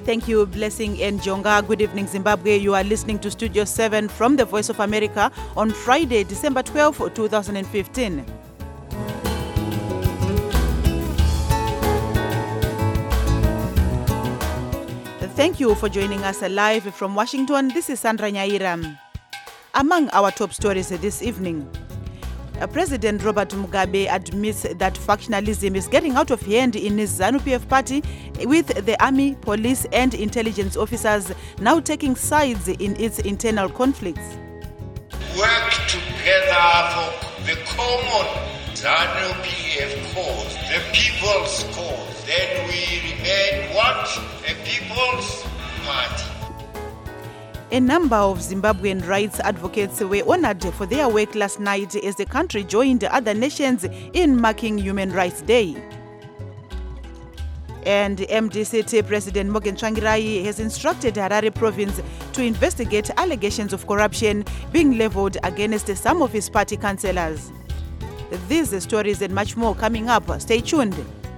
Thank you, Blessing and Jonga. Good evening, Zimbabwe. You are listening to Studio 7 from the Voice of America on Friday, December 12, 2015. Thank you for joining us live from Washington. This is Sandra Nyaira. Among our top stories this evening, President Robert Mugabe admits that factionalism is getting out of hand in his ZANU-PF party, with the army, police and intelligence officers now taking sides in its internal conflicts. Work together for the common ZANU-PF cause, the people's cause. Then we remain what? A people's party. A number of Zimbabwean rights advocates were honored for their work last night as the country joined other nations in marking Human Rights Day. And MDC President Morgan Tsvangirai has instructed Harare province to investigate allegations of corruption being leveled against some of his party councillors. These stories and much more coming up. Stay tuned.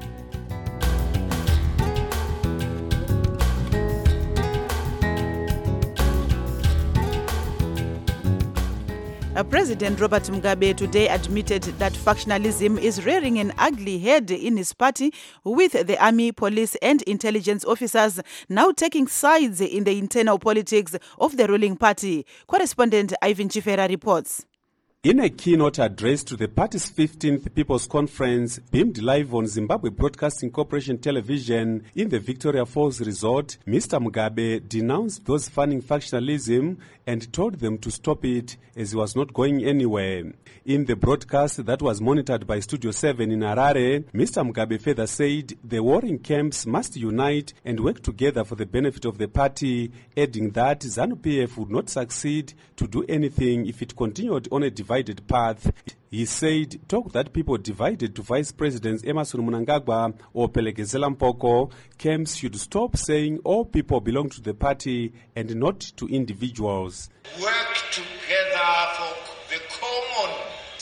President Robert Mugabe today admitted that factionalism is rearing an ugly head in his party, with the army, police and intelligence officers now taking sides in the internal politics of the ruling party. Correspondent Ivan Chifera reports. In a keynote address to the party's 15th People's Conference, beamed live on Zimbabwe Broadcasting Corporation television in the Victoria Falls Resort, Mr. Mugabe denounced those funding factionalism and told them to stop it, as he was not going anywhere. In the broadcast that was monitored by Studio 7 in Harare, Mr. Mugabe further said the warring camps must unite and work together for the benefit of the party, adding that ZANU-PF would not succeed to do anything if it continued on a divided path. He said talk that people divided to Vice Presidents Emmerson Mnangagwa or Pelegezela Mpoko camps should stop saying all people belong to the party and not to individuals. Work together for the common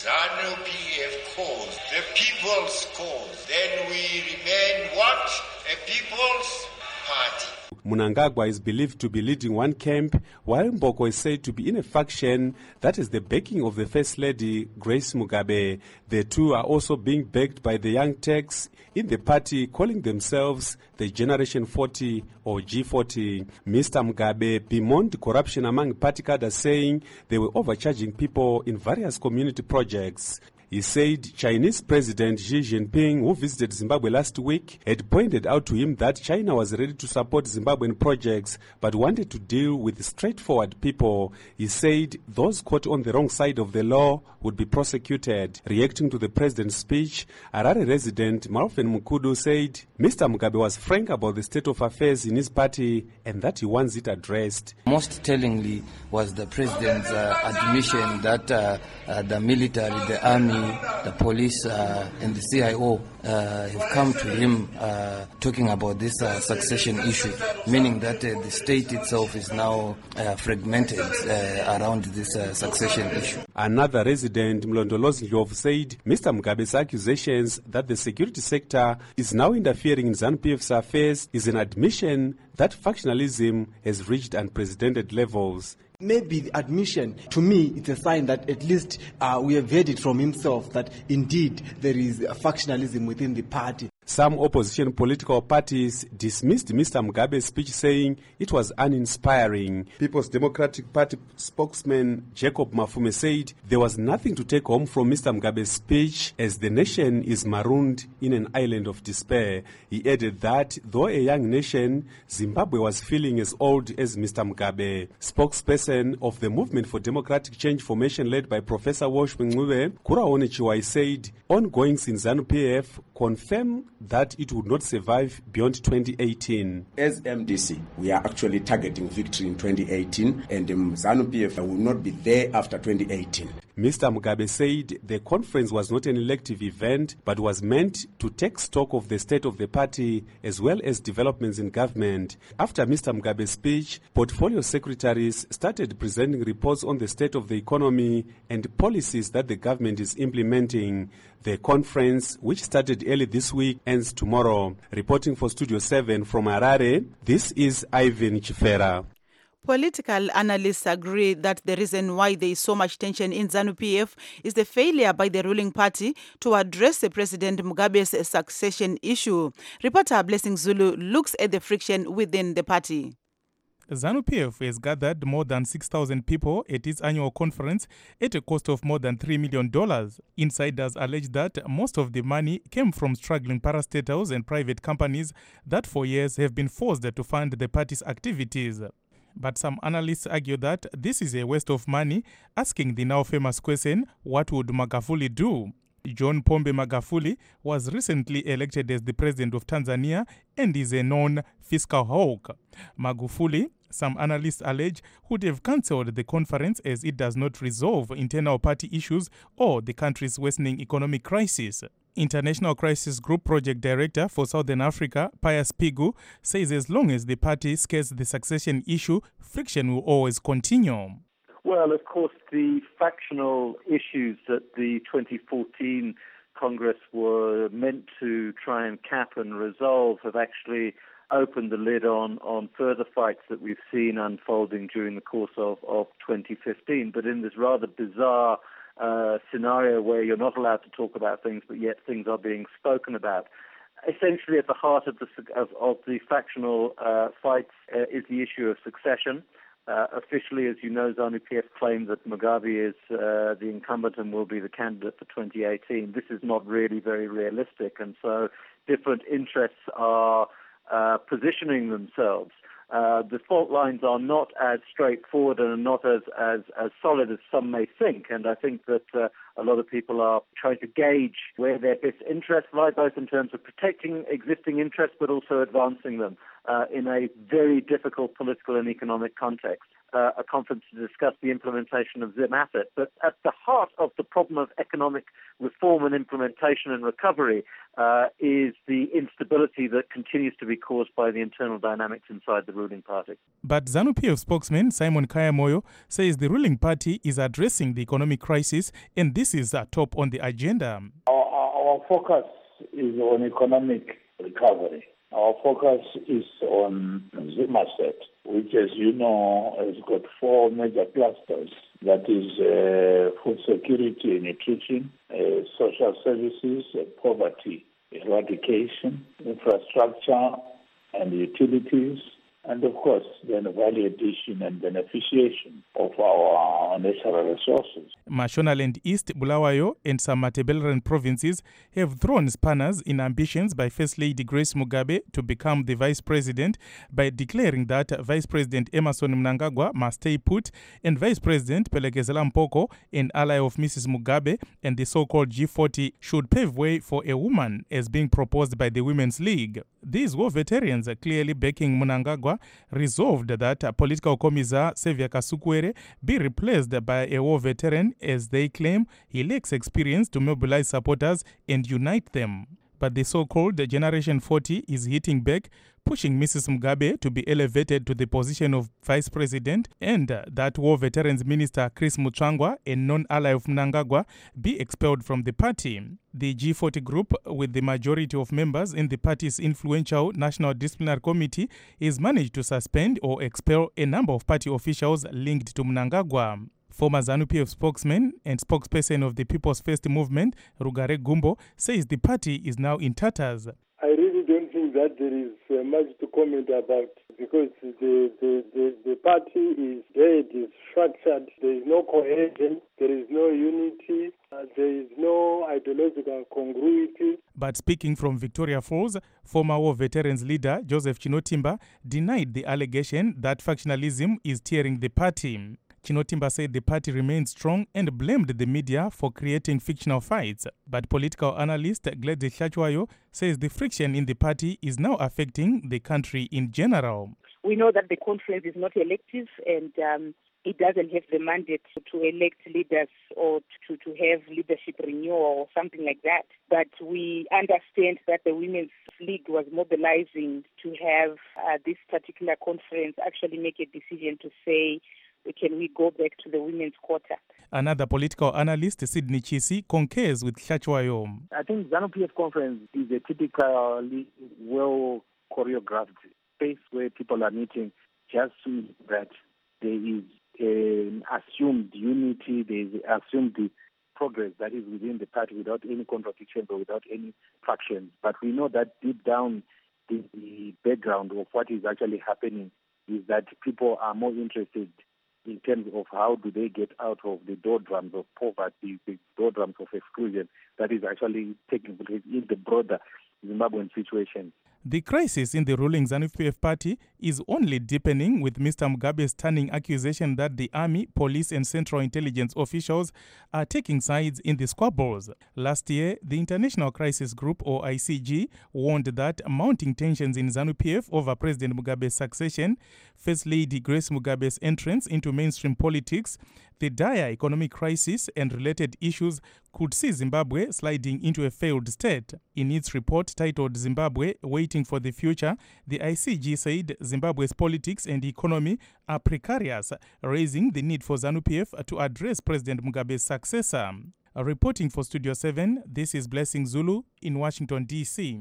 ZANU-PF cause, the people's cause. Then we remain what? A people's party. Mnangagwa is believed to be leading one camp, while Mpoko is said to be in a faction that is the backing of the First Lady, Grace Mugabe. The two are also being backed by the young Turks in the party, calling themselves the Generation 40 or G40. Mr. Mugabe bemoaned corruption among party cadres, saying they were overcharging people in various community projects. He said Chinese President Xi Jinping, who visited Zimbabwe last week, had pointed out to him that China was ready to support Zimbabwean projects but wanted to deal with straightforward people. He said those caught on the wrong side of the law would be prosecuted. Reacting to the president's speech, Harare resident Malfen Mukudu said Mr. Mugabe was frank about the state of affairs in his party and that he wants it addressed. Most tellingly was the president's admission that the military, the army, the police and the CIO have come to him talking about this succession issue, meaning that the state itself is now fragmented around this succession issue. Another resident, Mlondolozi Ndlovu, said Mr. Mugabe's accusations that the security sector is now interfering in ZANU-PF's affairs is an admission that factionalism has reached unprecedented levels. Maybe the admission, to me, it's a sign that at least we have heard it from himself that indeed there is a factionalism within the party. Some opposition political parties dismissed Mr. Mugabe's speech, saying it was uninspiring. People's Democratic Party spokesman Jacob Mafume said there was nothing to take home from Mr. Mugabe's speech, as the nation is marooned in an island of despair. He added that though a young nation, Zimbabwe was feeling as old as Mr. Mugabe. Spokesperson of the Movement for Democratic Change formation led by Professor Walsh Mngube, Kuraone Chiwai, said ongoings in ZANU-PF confirm that it would not survive beyond 2018. As MDC, we are actually targeting victory in 2018, and ZANU-PF will not be there after 2018. Mr. Mugabe said the conference was not an elective event, but was meant to take stock of the state of the party as well as developments in government. After Mr. Mugabe's speech, portfolio secretaries started presenting reports on the state of the economy and policies that the government is implementing. The conference, which started early this week, ends tomorrow. Reporting for Studio 7 from Harare, this is Ivan Chifera. Political analysts agree that the reason why there is so much tension in ZANU-PF is the failure by the ruling party to address the President Mugabe's succession issue. Reporter Blessing Zulu looks at the friction within the party. ZANU-PF has gathered more than 6,000 people at its annual conference at a cost of more than $3 million. Insiders allege that most of the money came from struggling parastatals and private companies that for years have been forced to fund the party's activities. But some analysts argue that this is a waste of money, asking the now famous question, what would Magufuli do? John Pombe Magufuli was recently elected as the president of Tanzania and is a known fiscal hawk. Magufuli, some analysts allege, would have cancelled the conference as it does not resolve internal party issues or the country's worsening economic crisis. International Crisis Group Project Director for Southern Africa, Pius Pigu, says as long as the party skates the succession issue, friction will always continue. Well, of course, the factional issues that the 2014 Congress were meant to try and cap and resolve have actually opened the lid on further fights that we've seen unfolding during the course of 2015. But in this rather bizarre scenario where you're not allowed to talk about things, but yet things are being spoken about. Essentially, at the heart of the factional fights is the issue of succession. Officially, as you know, ZANU-PF claimed that Mugabe is the incumbent and will be the candidate for 2018. This is not really very realistic, and so different interests are positioning themselves. The fault lines are not as straightforward and not as solid as some may think, and I think that a lot of people are trying to gauge where their best interests lie, both in terms of protecting existing interests but also advancing them in a very difficult political and economic context. A conference to discuss the implementation of Zim asset. But at the heart of the problem of economic reform and implementation and recovery is the instability that continues to be caused by the internal dynamics inside the ruling party. But ZANU-PF spokesman Simon Kayamoyo says the ruling party is addressing the economic crisis and this is top on the agenda. Our focus is on economic recovery. Our focus is on Zim asset, which, as you know, has got 4 major clusters. That is food security and nutrition, social services, poverty eradication, infrastructure and utilities, and of course then value addition and beneficiation of our natural resources. Mashonaland East, Bulawayo and some Matabeleland provinces have thrown spanners in ambitions by First Lady Grace Mugabe to become the Vice President by declaring that Vice President Emmerson Mnangagwa must stay put and Vice President Pelekezela Mpoko, an ally of Mrs. Mugabe and the so-called G40, should pave way for a woman as being proposed by the Women's League. These war veterans, clearly backing Mnangagwa, resolved that political commissar Sevia Kasukwere be replaced by a war veteran as they claim he lacks experience to mobilize supporters and unite them. But the so-called Generation 40 is hitting back, pushing Mrs. Mugabe to be elevated to the position of Vice President and that War Veterans Minister Chris Mutsvangwa, a non-ally of Mnangagwa, be expelled from the party. The G40 group, with the majority of members in the party's influential National Disciplinary Committee, is managed to suspend or expel a number of party officials linked to Mnangagwa. Former ZANU-PF spokesman and spokesperson of the People's First Movement, Rugare Gumbo, says the party is now in tatters. I really don't think that there is much to comment about because the party is dead, is fractured, there is no cohesion, there is no unity, there is no ideological congruity. But speaking from Victoria Falls, former war veterans leader Joseph Chinotimba denied the allegation that factionalism is tearing the party. Chinotimba said the party remains strong and blamed the media for creating fictional fights. But political analyst Gladys Hlachwayo says the friction in the party is now affecting the country in general. We know that the conference is not elective and it doesn't have the mandate to elect leaders or to have leadership renewal or something like that. But we understand that the Women's League was mobilizing to have this particular conference actually make a decision to say can we go back to the women's quota. Another political analyst, Sydney Chisi, concurs with Hlachwayo. I think ZANU-PF conference is a typically well-choreographed space where people are meeting just so that there is an assumed unity, there is assumed the progress that is within the party without any contradictions or without any fractions. But we know that deep down the background of what is actually happening is that people are more interested in terms of how do they get out of the doldrums of poverty, the doldrums of exclusion that is actually taking place in the broader Zimbabwean situation. The crisis in the ruling ZANU-PF party is only deepening, with Mr. Mugabe's stunning accusation that the army, police and central intelligence officials are taking sides in the squabbles. Last year, the International Crisis Group, or ICG, warned that mounting tensions in ZANU-PF over President Mugabe's succession, First Lady Grace Mugabe's entrance into mainstream politics, the dire economic crisis and related issues could see Zimbabwe sliding into a failed state. In its report titled Zimbabwe, Waiting for the Future, the ICG said Zimbabwe's politics and economy are precarious, raising the need for ZANU-PF to address President Mugabe's successor. Reporting for Studio 7, this is Blessing Zulu in Washington, D.C.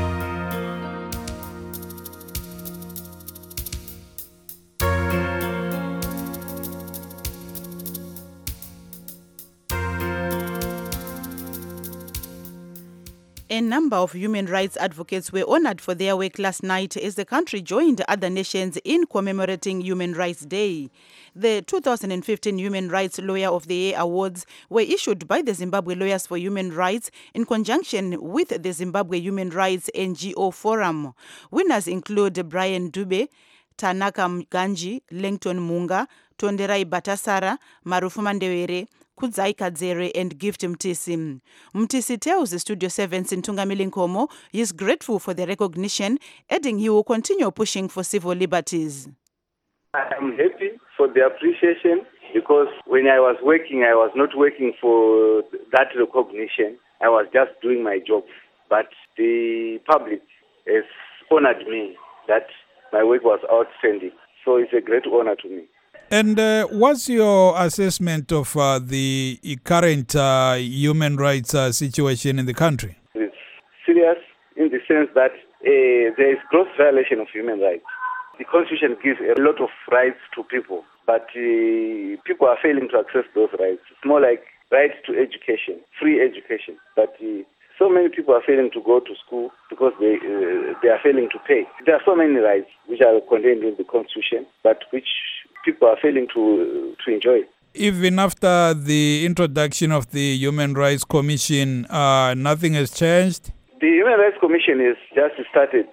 A number of human rights advocates were honored for their work last night as the country joined other nations in commemorating Human Rights Day. The 2015 Human Rights Lawyer of the Year awards were issued by the Zimbabwe Lawyers for Human Rights in conjunction with the Zimbabwe Human Rights NGO Forum. Winners include Brian Dube, Tanaka Ganji, Langton Munga, Tonderai Batasara, Marufu Mandewere, Kudzai Kadzere and Gift Mtisi. Mtisi tells Studio 7's Ntungamili Nkomo he is grateful for the recognition, adding he will continue pushing for civil liberties. I am happy for the appreciation because when I was working, I was not working for that recognition. I was just doing my job. But the public has honored me that my work was outstanding. So it's a great honor to me. And what's your assessment of the current human rights situation in the country? It's serious in the sense that there is gross violation of human rights. The Constitution gives a lot of rights to people, but people are failing to access those rights. It's more like right to education, free education. But so many people are failing to go to school because they are failing to pay. There are so many rights which are contained in the Constitution, but which people are failing to enjoy. Even after the introduction of the Human Rights Commission, nothing has changed? The Human Rights Commission is just started.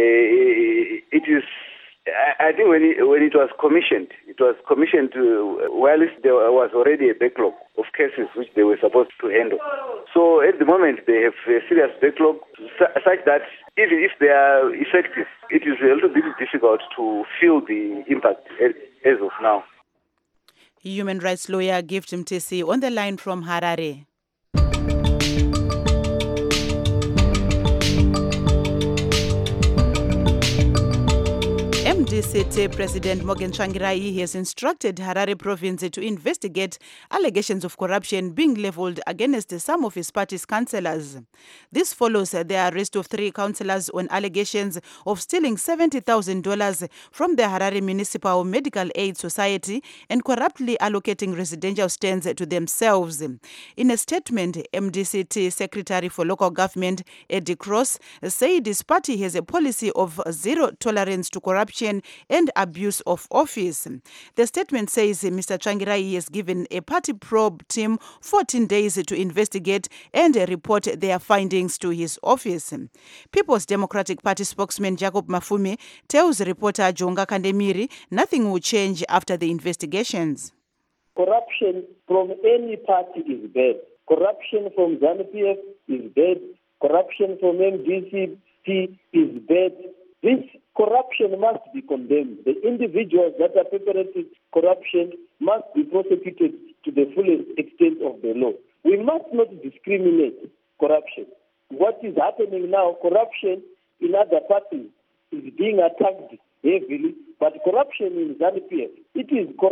It is, I think when it was commissioned while there was already a backlog of cases which they were supposed to handle. So at the moment they have a serious backlog such that even if they are effective, it is a little bit difficult to feel the impact as of now. Human rights lawyer Gift Mtisi on the line from Harare. MDC President Morgan Tsvangirai has instructed Harare province to investigate allegations of corruption being leveled against some of his party's councillors. This follows the arrest of 3 councillors on allegations of stealing $70,000 from the Harare Municipal Medical Aid Society and corruptly allocating residential stands to themselves. In a statement, MDCT Secretary for Local Government Eddie Cross said his party has a policy of zero tolerance to corruption and abuse of office. The statement says Mr. Tsvangirai has given a party probe team 14 days to investigate and report their findings to his office. People's Democratic Party spokesman Jacob Mafumi tells reporter Jonga Kandemiri nothing will change after the investigations. Corruption from any party is bad. Corruption from ZANU-PF is bad. Corruption from MDCT is bad. This corruption must be condemned. The individuals that are perpetrating corruption must be prosecuted to the fullest extent of the law. We must not discriminate corruption. What is happening now, corruption in other parties is being attacked heavily, but corruption in ZANU-PF, it is corrupt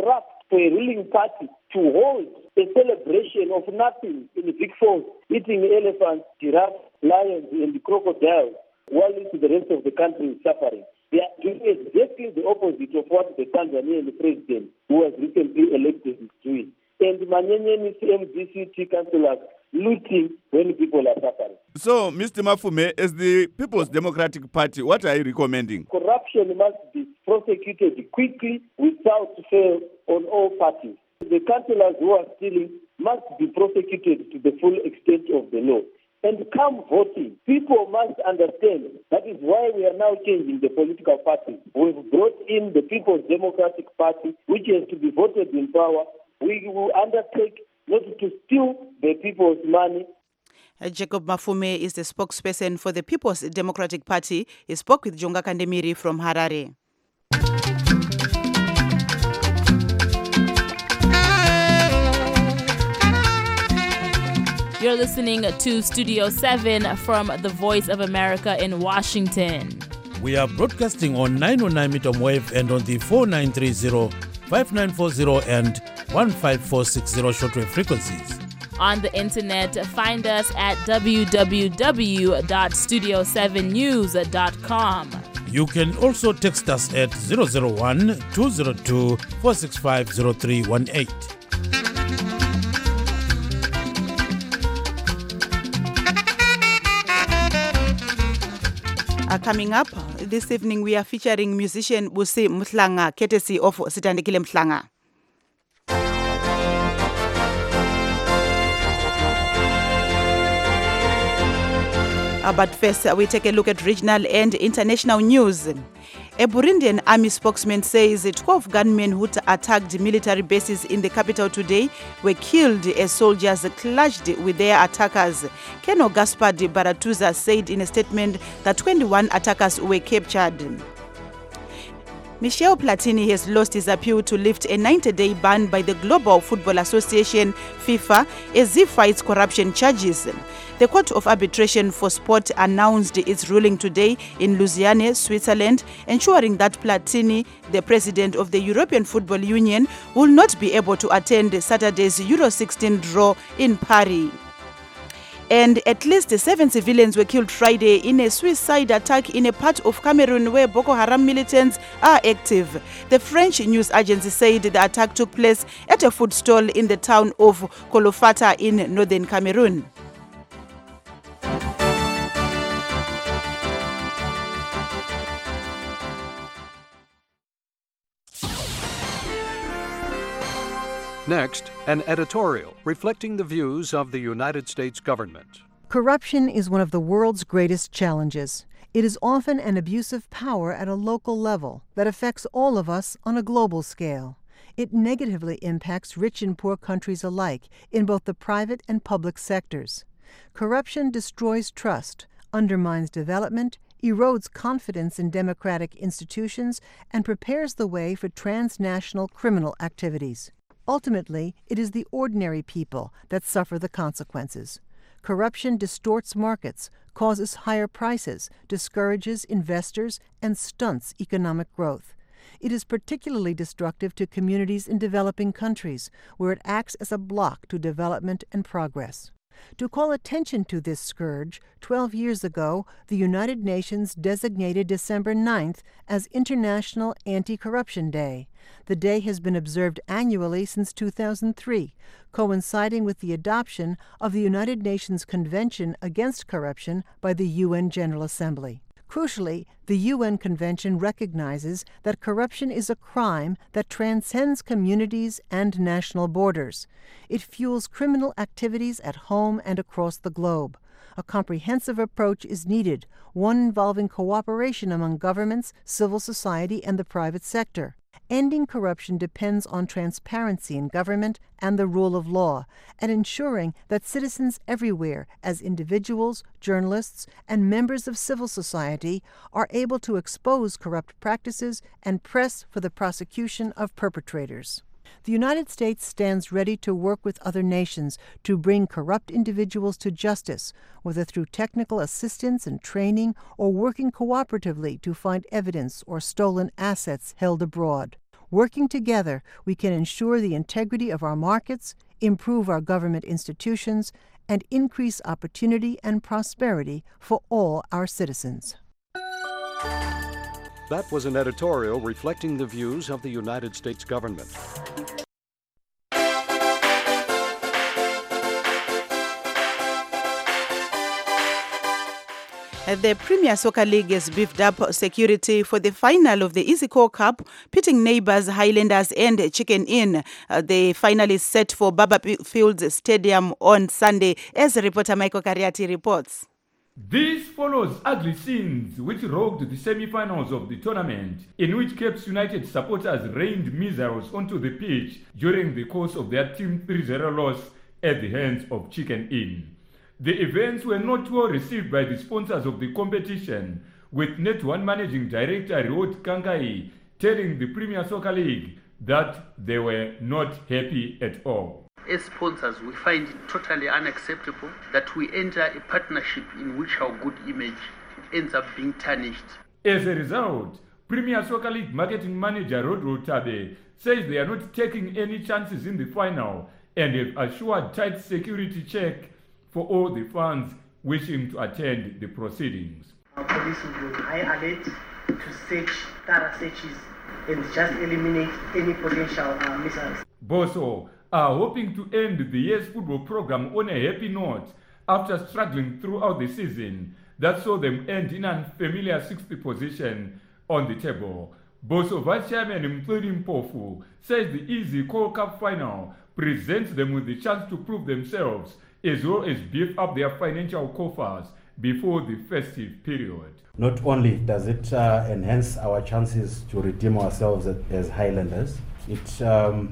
for a ruling party to hold a celebration of nothing in Big Falls, eating elephants, giraffes, lions, and crocodiles, while the rest of the country is suffering. They are doing exactly the opposite of what the Tanzanian president, who was recently elected, is doing. And Manyenyeni's MDCT councillors looting when people are suffering. So, Mr. Mafume, as the People's Democratic Party, what are you recommending? Corruption must be prosecuted quickly without fail on all parties. The councillors who are stealing must be prosecuted to the full extent of the law. And come voting, people must understand that is why we are now changing the political party. We've brought in the People's Democratic Party, which has to be voted in power. We will undertake not to steal the people's money. Jacob Mafume is the spokesperson for the People's Democratic Party. He spoke with Jonga Kandemiri from Harare. You're listening to Studio 7 from the Voice of America in Washington. We are broadcasting on 909 meter wave and on the 4930, 5940 and 15460 shortwave frequencies. On the internet, find us at www.studio7news.com. You can also text us at 001-202-465-0318. Coming up this evening, we are featuring musician Busi Mhlanga, courtesy of Sitandekile Mhlanga. But first, we take a look at regional and international news. A Burundian army spokesman says 12 gunmen who attacked military bases in the capital today were killed as soldiers clashed with their attackers. Colonel Gaspard Baratuza said in a statement that 21 attackers were captured. Michel Platini has lost his appeal to lift a 90-day ban by the Global Football Association, FIFA, as he fights corruption charges. The Court of Arbitration for Sport announced its ruling today in Lausanne, Switzerland, ensuring that Platini, the president of the European Football Union, will not be able to attend Saturday's Euro 16 draw in Paris. And at least 7 civilians were killed Friday in a suicide attack in a part of Cameroon where Boko Haram militants are active. The French news agency said the attack took place at a food stall in the town of Kolofata in northern Cameroon. Next, an editorial reflecting the views of the United States government. Corruption is one of the world's greatest challenges. It is often an abuse of power at a local level that affects all of us on a global scale. It negatively impacts rich and poor countries alike in both the private and public sectors. Corruption destroys trust, undermines development, erodes confidence in democratic institutions, and prepares the way for transnational criminal activities. Ultimately, it is the ordinary people that suffer the consequences. Corruption distorts markets, causes higher prices, discourages investors, and stunts economic growth. It is particularly destructive to communities in developing countries, where it acts as a block to development and progress. To call attention to this scourge, 12 years ago, the United Nations designated December 9th as International Anti-Corruption Day. The day has been observed annually since 2003, coinciding with the adoption of the United Nations Convention Against Corruption by the UN General Assembly. Crucially, the UN Convention recognizes that corruption is a crime that transcends communities and national borders. It fuels criminal activities at home and across the globe. A comprehensive approach is needed, one involving cooperation among governments, civil society, and the private sector. Ending corruption depends on transparency in government and the rule of law, and ensuring that citizens everywhere, as individuals, journalists, and members of civil society, are able to expose corrupt practices and press for the prosecution of perpetrators. The United States stands ready to work with other nations to bring corrupt individuals to justice, whether through technical assistance and training or working cooperatively to find evidence or stolen assets held abroad. Working together, we can ensure the integrity of our markets, improve our government institutions, and increase opportunity and prosperity for all our citizens. That was an editorial reflecting the views of the United States government. The Premier Soccer League has beefed up security for the final of the EasyCore Cup, pitting neighbours Highlanders and Chicken Inn. The final is set for Barbourfields Stadium on Sunday, as reporter Michael Cariati reports. This follows ugly scenes which rocked the semi-finals of the tournament, in which Capes United supporters rained missiles onto the pitch during the course of their Team 3-0 loss at the hands of Chicken Inn. The events were not well received by the sponsors of the competition, with Net1 Managing Director Riot Kankai telling the Premier Soccer League that they were not happy at all. As sponsors, we find it totally unacceptable that we enter a partnership in which our good image ends up being tarnished. As a result, Premier Soccer League marketing manager Rodro Tabe says they are not taking any chances in the final and have assured tight security check for all the fans wishing to attend the proceedings. Our police will be high alert to search, thorough searches, and just eliminate any potential missiles. Boso are hoping to end the year's football program on a happy note after struggling throughout the season that saw them end in an unfamiliar 60th position on the table. Boso Vice Chairman Mthuli Mpofu says the EasyCore Cup final presents them with the chance to prove themselves as well as beef up their financial coffers before the festive period. Not only does it enhance our chances to redeem ourselves as Highlanders, it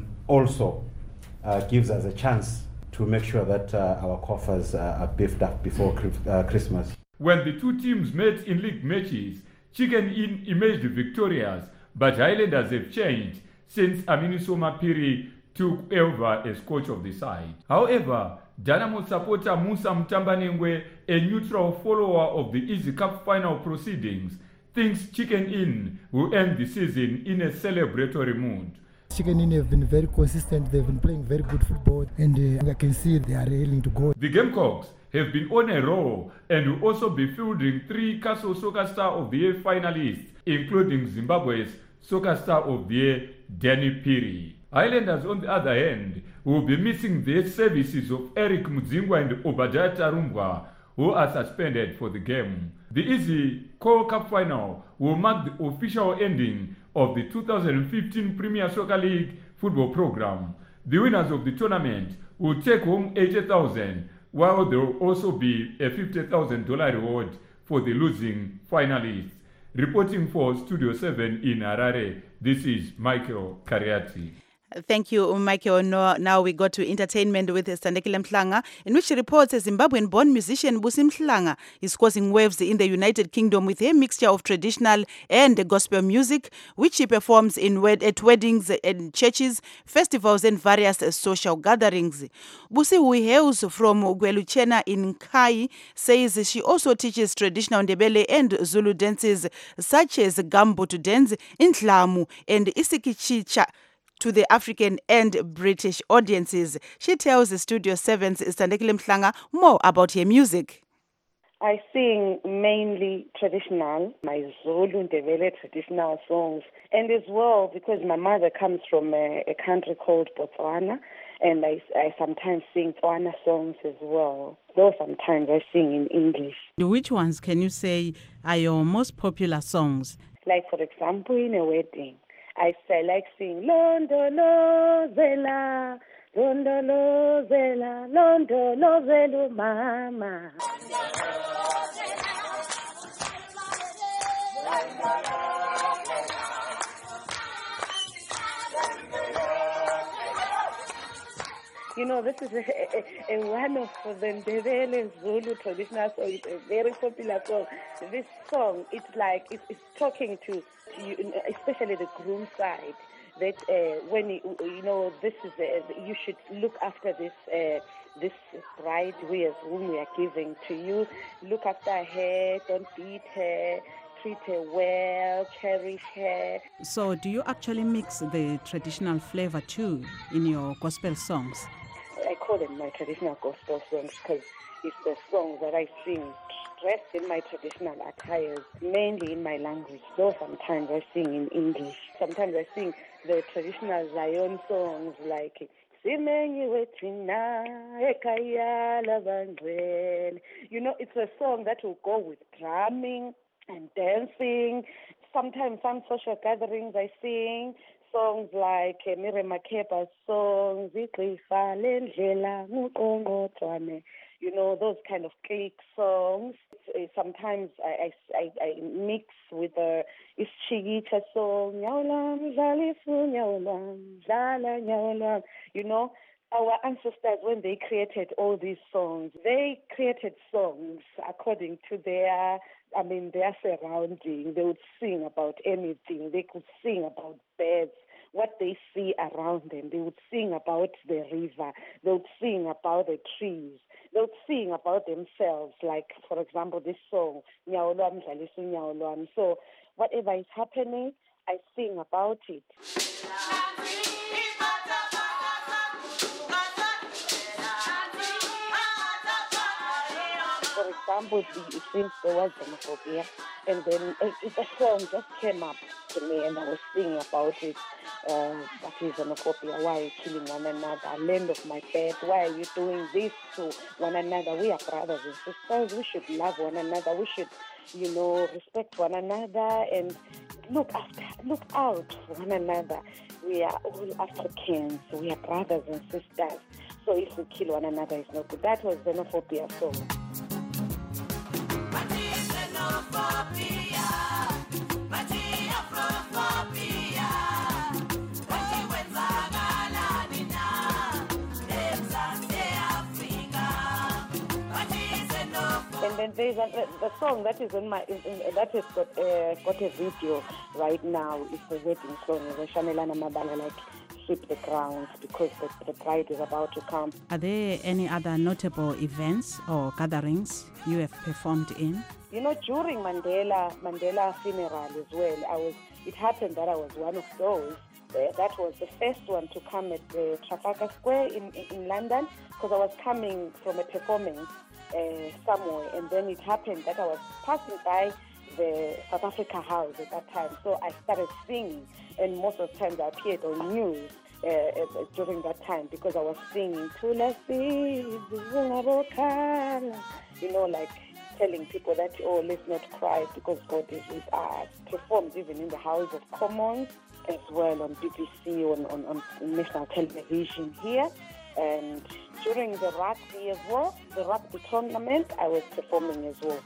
also gives us a chance to make sure that our coffers are beefed up before Christmas. When the two teams met in league matches, Chicken Inn emerged victorious, but Highlanders have changed since Aminu Soma Piri took over as coach of the side. However, Dynamo supporter Musa Mtambanengwe, a neutral follower of the Easy Cup final proceedings, thinks Chicken Inn will end the season in a celebratory mood. Chicken Inn have been very consistent, they've been playing very good football, and I can see they are willing to go. The Gamecocks have been on a roll and will also be fielding 3 Castle Soccer Star of the Year finalists, including Zimbabwe's Soccer Star of the Year, Danny Piri. Highlanders, on the other hand, will be missing the services of Eric Mudzingwa and Obadiah Tarumbwa, who are suspended for the game. The EasyCore Cup final will mark the official ending of the 2015 Premier Soccer League football program. The winners of the tournament will take home $80,000, while there will also be a $50,000 reward for the losing finalists. Reporting for Studio 7 in Harare, this is Michael Cariati. Thank you, Michael. Now we go to entertainment with Sandekile Mhlanga, in which she reports a Zimbabwean-born musician Busi Mhlanga is causing waves in the United Kingdom with a mixture of traditional and gospel music, which she performs at weddings and churches, festivals, and various social gatherings. Busi, who hails from Gweluchena in Kai, says she also teaches traditional Ndebele and Zulu dances such as Gambutu dance, Indlamu, and Isikichicha to the African and British audiences. She tells the Studio 7's Sandekile Mhlanga more about her music. I sing mainly traditional, my Zulu Ndebele traditional songs, and as well because my mother comes from a country called Botswana, and I sometimes sing Tswana songs as well, though sometimes I sing in English. Which ones can you say are your most popular songs? Like, for example, in a wedding, I like sing Londo Lozela, Londo Lozela, Londo Lozelu Mama. You know, this is a one of the Ndebele Zulu traditional song. It's a very popular song. This song, it's talking to you, especially the groom side, that when you know this is you should look after this bride whom we are giving to you. Look after her, don't beat her, treat her well, cherish her. So do you actually mix the traditional flavor too in your gospel songs? I call them my traditional gospel songs because it's the songs that I sing dressed in my traditional attires, mainly in my language, though sometimes I sing in English. Sometimes I sing the traditional Zion songs like Simenyiwe Thina Ekhaya Labangcwele. You know, it's a song that will go with drumming and dancing. Sometimes some social gatherings I sing songs like Miriam Makepa's songs, you know, those kind of clique songs. Sometimes I mix with the Ischigita song, you know. Our ancestors, when they created all these songs, they created songs according to their surrounding. They would sing about anything. They could sing about birds, what they see around them. They would sing about the river. They would sing about the trees. They would sing about themselves, like, for example, this song, Nyawo Lwami Dlalisa Unyawo Lwami. So whatever is happening, I sing about it. For example, since there was xenophobia, and then a song just came up to me, and I was singing about it. That is xenophobia. Why are you killing one another? Land of my birth. Why are you doing this to one another? We are brothers and sisters. We should love one another. We should, you know, respect one another and look out for one another. We are all Africans. We are brothers and sisters. So if we kill one another, it's not good. That was xenophobia song. And then there's the song that is that has got a video right now. It's the wedding song. The Shamelana Mabala, like, sweep the grounds because the bride is about to come. Are there any other notable events or gatherings you have performed in? You know, during Mandela funeral as well, it happened that I was one of those. That was the first one to come at the Trafalgar Square in London, because I was coming from a performance somewhere, and then it happened that I was passing by the South Africa House at that time. So I started singing, and most of the times I appeared on news during that time because I was singing you know, like telling people that, oh, let's not cry because God is with us. Performed even in the House of Commons as well, on BBC, on national television here. And during the rugby as well, the rugby tournament, I was performing as well.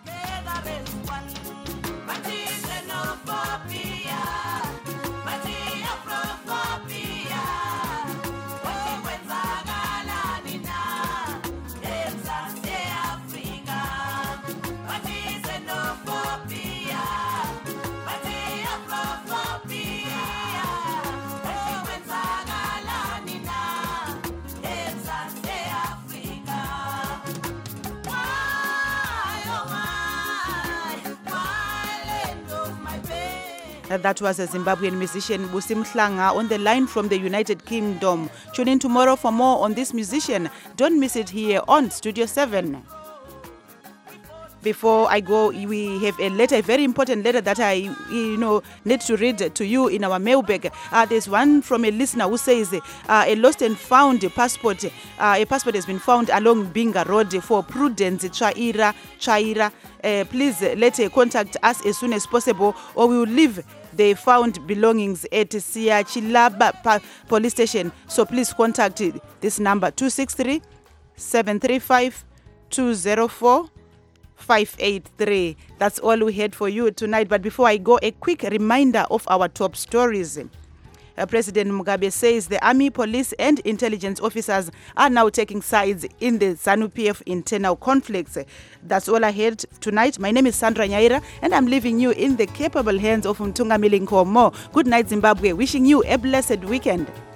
That was a Zimbabwean musician, Busi Mhlanga, on the line from the United Kingdom. Tune in tomorrow for more on this musician. Don't miss it here on Studio 7. Before I go, we have a letter, a very important letter that I need to read to you in our mailbag. There's one from a listener who says a lost and found passport. A passport has been found along Binga Road for Prudence Chaira. Please let her contact us as soon as possible, or we will leave the found belongings at Siachilaba police station. So please contact this number 263 735 204 583. That's all we had for you tonight. But before I go, a quick reminder of our top stories. President Mugabe says the army, police and intelligence officers are now taking sides in the ZANU-PF internal conflicts. That's all I had tonight. My name is Sandra Nyaira, and I'm leaving you in the capable hands of Mtunga Milinkomo. Good night, Zimbabwe. Wishing you a blessed weekend.